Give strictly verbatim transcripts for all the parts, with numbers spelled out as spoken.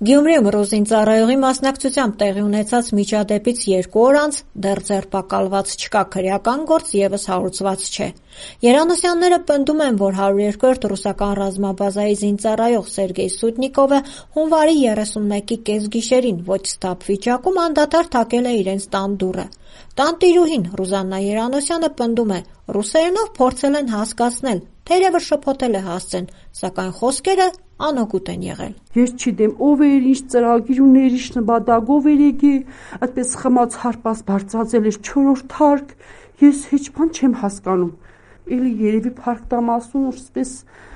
Գյումրիում ռուզին ծառայողի մասնակցությամբ տեղի ունեցած միջադեպից երկու օր անց դեռ ձերբակալված չկա քրեական գործ ևս հարուցված չէ։ Երանոսյանները պնդում են, որ հարյուր երկրորդ ռուսական ռազմաբազայի զինծառայող Սերգեյ Սուտնիկովը հունվարի երեսունմեկի կեսգիշերին ոչ սթափ վիճակում անդադար թակել է իրենց տան դուռը։ Տանտիրուհին Ռուզաննա Երանոսյանը պնդում է, ռուսերենով փորձել են հասկացնել, թերևս շփոթել է հասցեն, սակայն խոսքերը անօգուտ են եղել։ Ես չգիտեմ ով էր, ինչ ծրագիր ուներ, ինչ նպատակով էր եկել, այդպես խմած հարպած բարձրացել էր չորրորդ հարկ, ես հեչ բան չեմ հասկանում։ Էլի երևի փառք տամասուն ուսպես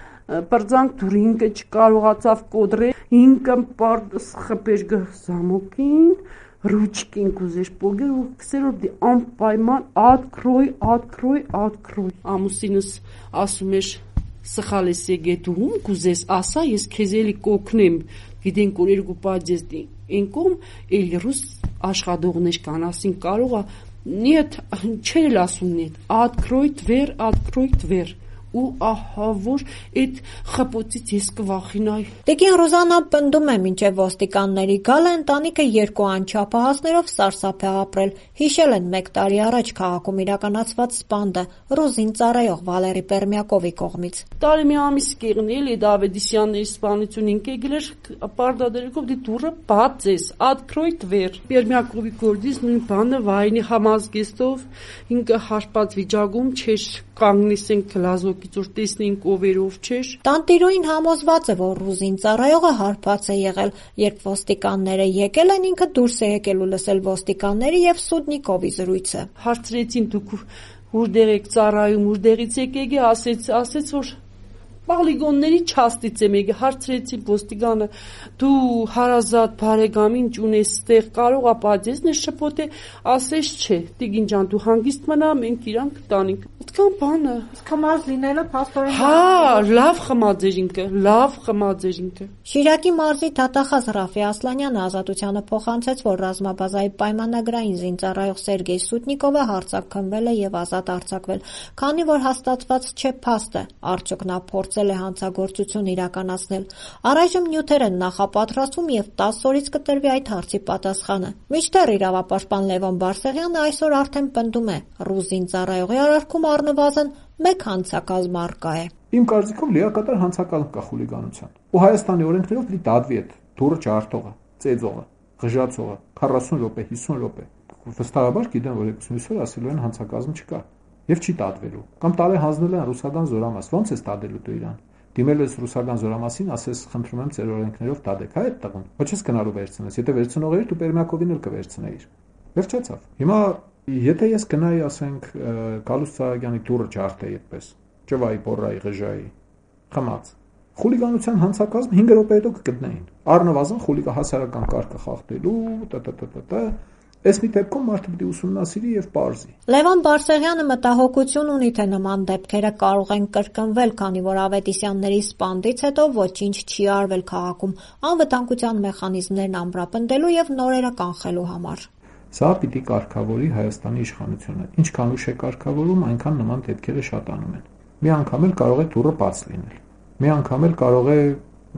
բարձանք դուրի ինքը չկարողացավ կոդրել, ինքը պարդ խփեր գզամոկին, ռուչկին կուզեր պոգեր ու քսերով դի անպայման открой, открой, открой։ Ամուսինս ասում էր սխալ ես եկել դու կուզես ասա ես քեզ էլի կօգնեմ գիտենք որ երկու պատժես ինքում էլի ռուս աշխատողներ կան ասին կարող է нет չել ասում нет открой дверь открой дверь ու ահա որ այդ խփոցից ես կվախենայի։ Տիկին Ռուզաննան պնդում է, մինչև ոստիկանների գալը ընտանիքը երկու անչափահասներով սարսափ է ապրել, հիշել են մեկ տարի առաջ քաղաքում իրականացված սպանդը ռուզին ծառայող Վալերի Պերմյակովի կողմից։ Տարի մի ամիս կեղնել է Դավիդիսյանների սպանությունին կեգլեր պարտադերկով դի դուրը բացես открой дверь Պերմյակովի գործից նույն բանը վայնի համազգեստով ինքը հարպած վիճակում չէր կանգնիսեն գլազոկից որ տեսնենք ովերով չէր։ Տանտիրուհին համոզված է, որ ռուզին ծառայողը հարբած է եղել, երբ ոստիկանները եկել են, ինքը դուրս է եկել ու լսել ոստիկանների եւ Սուտնիկովի զրույցը։ Հարցրեցին դուք որտեղ եք ծառայում, որտեղից եք եկել, ասեց, ասեց որ Պոլիգոնների չաստից եմ եկել, հարցրեցի ոստիկանը դու հարազատ բարեկամին ունես ստեղ կարող է պատժես նշ շփոթե ասես չէ տիգին ջան դու հանգիստ մնա մենք իրանք տանենք այդքան բանը խմած լինելը փաստորեն հա լավ խմած էր ինքը լավ խմած էր ինքը Շիրակի մարզի դատախազ Ռաֆի Ասլանյանը ազատությանը փոխանցեց որ ռազմաբազայի պայմանագրային զինծառայող Սերգեյ Սուտնիկովը հարձակվել է եւ ազատ արձակվել քանի որ հաստատված չէ փաստը արդյոք նա փորձել է հանցագործություն իրականացնել առայժմ նյութեր են նախապատրաստվում եւ տասը օրից կտրվի այդ հարցի պատասխանը մինչդեռ իրավապաշտպան Լևոն Բարսեղյանը այսօր արդեն պնդում է ռուզին ծառայողի արարքում առնվազն մեկ հանցակազմ առկա է Իմ կարծիքով լիակատար հանցակազմ կա խուլիգանության ու Հայաստանի օրենքներով դի դադվի է դուրը ջարդողը ծեծողը ղժացողը քառասուն րոպե հիսուն րոպե վստահաբար գիտեմ որ ուսումնասիրել ասելու են հանցակազմ չկա եւ չի դադվելու կամ տարե հանձնել են ռուսական զորամաս ոնց է դադելու դու իրան դիմել ես ռուսական զորամասին ասես խնդրում եմ ձեր օրենքներով դադեք հա այդ տղուն ոչ ես գնալու վերցնես եթե վերցնող էր դու Պերմյակովին էլ կվերցնեիր վերջացավ հիմա եթե ես գնայի ասենք Գալուստ Սահակյանի դուրը ջարդեի այդպես ճվայի բորրայի ղժայի խմած խուլիգանության հանցակազմ հինգ րոպե հետո կգտնեին առնվազն խուլիգա հասարակական կարգը խախտելու տտտտ Այս մի դեպքում մարդը պետք է ուսումնասիրի եւ պարզի։ Լևոն Բարսեղյանը մտահոգություն ունի, թե նման դեպքերը կարող են կրկնվել, քանի որ Ավետիսյանների սպանդից հետո ոչինչ չի արվել քաղաքում անվտանգության մեխանիզմներն ամրապնդելու եւ նորերը կանխելու համար։ Սա պիտի կարգավորի Հայաստանի իշխանությունը։ Ինչքան ուշ է կարգավորում, այնքան նման դեպքերը շատանում են։ Մի անգամ էլ կարող է դուռը բաց լինել։ Մի անգամ էլ կարող է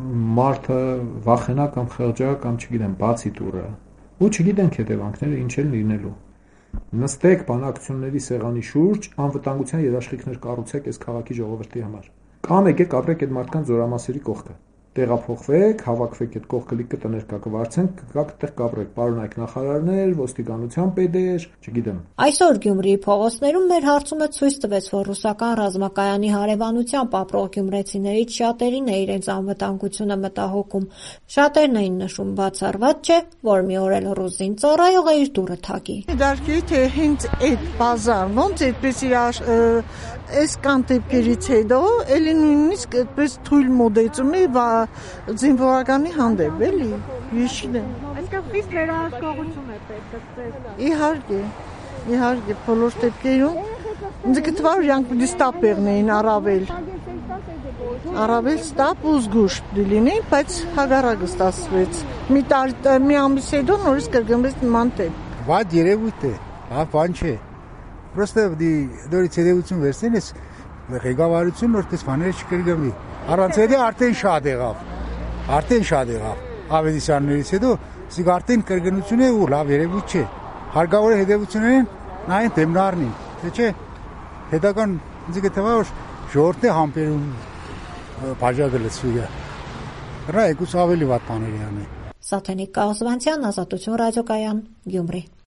մարդը վախենա կամ խղճա կամ չգիտեմ, բացի դուռը։ Ու չգիտենք հետևանքները ինչ են լինելու։ Նստեք բանակցությունների սեղանի շուրջ, անվտանգության երաշխիքներ կառուցեք այս քաղաքի ժողովրդի համար։ Կամ եկեք ապրեք այդ մարդկանց զորամասերի կողքը։ Տեղափոխվեք, հավաքվեք այդ կողքը լիքը տներ կա կվարձենք, կգաք այդտեղ կապրեք, պարոնայք նախարարներ, ոստիկանության պետեր, չգիտեմ։ Այսօր Գյումրիի փողոցներում մեր հարցումը ցույց տվեց, որ ռուսական ռազմակայանի հարևանությամբ ապրող գյումրեցիներից շատերին է իրենց անվտանգությունը մտահոգում։ Շատերն էին նշում բացառված չէ, որ մի օր էլ ռուսին ծառայողը իր դուռը թակի։ Դարքի թե հենց այդ բազար ոնց այդպես իր այս կան դեպքերից հետո էլի նույնիսկ այդպես թույլ մոդեցում է զինվորականի հանդեպ էլի ես չգիտեմ այսքան խիստ վերահսկողություն է պետք իհարկե իհարկե բոլոր դեպքերում ինձ կթվար իրանք պիտի ստապ եղնեին առավել առավել ստապ ու զգուշ պիտի լինեին բայց հագարակը ստացվեց մի տարի մի ամիս հետո նորից կրկնվեց նման դեպք վատ երևույթ է հա բան չէ Просто դորից հետևություն վերցնեն ես ղեկավարությունն որպես բաներ չկրկնվի։ Առանց էդի արդեն շատ եղավ։ Արդեն շատ եղավ։ ավետիչներից հետո սիկ արդեն կրկնություն է ու լավ երևույթ չէ։ Հարկավոր է հետևություններին նայեն դեմն առնին, թե չէ հետական ինձ կթվա որ ժողովրդի համբերում բաժակը լցվի է։ Դրա եկուց ավելի վատ բաներ անի։ Սաթենիկ Կաղզվանցյան, Ազատություն ռադիոկայան, Գյումրի։